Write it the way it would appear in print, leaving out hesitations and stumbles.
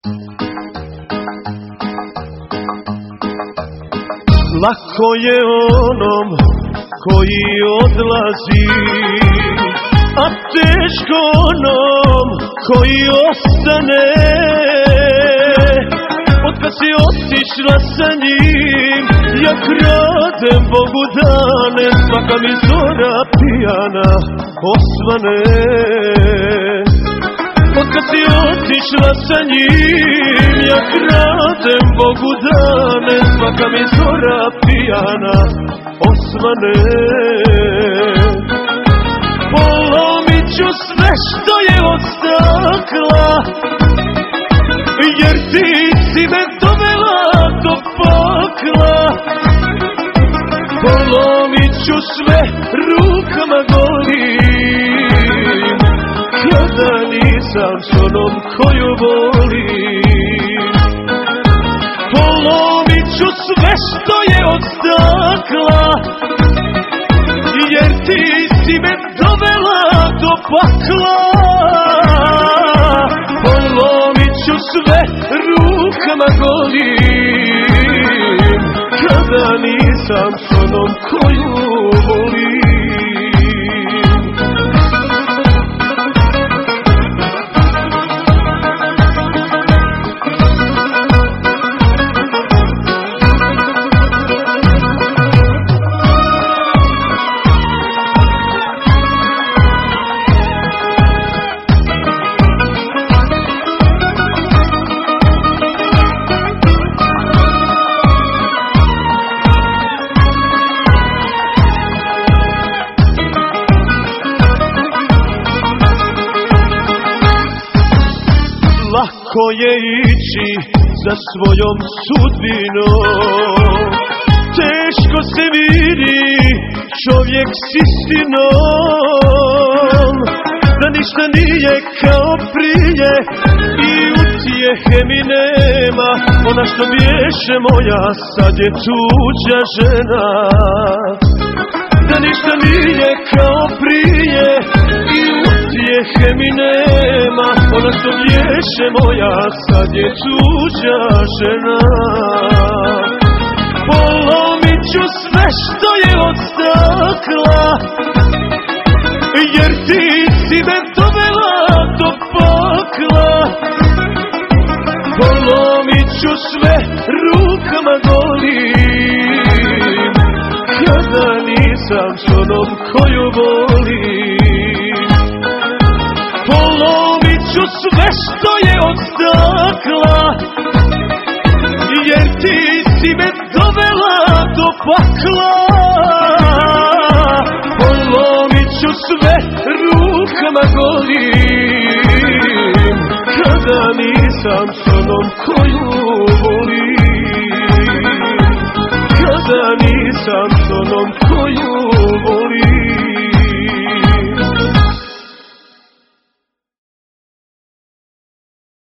Lako je onom koji odlazi, a teško onom koji ostane. Otkad si otišla sa njim, ja kradem Bogu dane, svaka mi zora pijana osvane. Otkad si otišla sa njim, ja kradem Bogu dane, svaka mi zora pijana osvane. Polomit ću sve što je od stakla, jer ti si me dovela do pakla. Polomit ću sve rukama golim, kada nisam s onom koju volim. Polomit ću sve što je od stakla, jer ti si me dovela do pakla. Polomit ću sve rukama golim, kada nisam s onom koju volim. Lako je ići za svojom sudbinom, teško se vidi čovjek s istinom. Da ništa nije kao prije i utjehe mi nema, ona što bješe moja sad je tuđa žena. Da ništa nije kao prije i utjehe mi nema, ona što bješe moja sad je tuđa žena. Polomit ću sve što je od stakla, jer ti si me dovela do pakla. Polomit ću sve rukama golim, kada nisam s onom koju volim. Polomit ću sve što je od stakla, jer ti si me dovela do pakla. Polomit ću sve rukama golim, kada nisam s onom koju